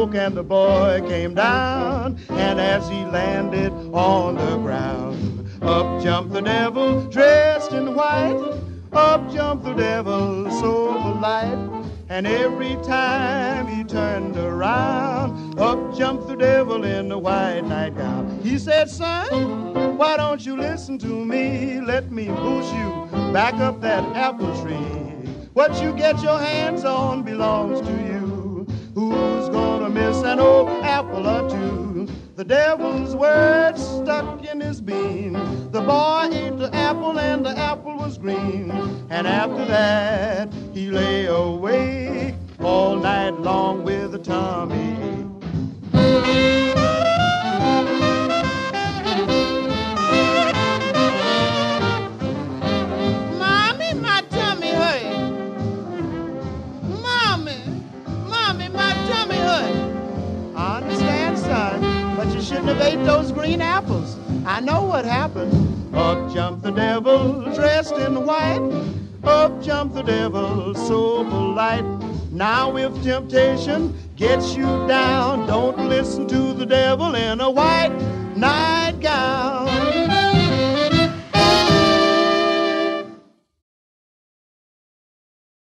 broke and the boy came down, and as he landed on the ground, up jumped the devil dressed in white. Up jumped the devil so polite, and every time he turned around, up jumped the devil in the white nightgown. He said, son, why don't you listen to me? Let me push you back up that apple tree. What you get your hands on belongs to you. Who's gonna miss an old apple or two? The devil's words stuck in his bean. The boy ate the apple and the apple was green. And after that he lay awake all night long with a tummy ache. Mommy, my tummy hurt. Mommy, my tummy hurt. I understand, son, but you shouldn't have ate those green apples. I know what happened. Up jumped the devil dressed in white. Up jumped the devil so polite. Now if temptation gets you down, don't listen to the devil in a white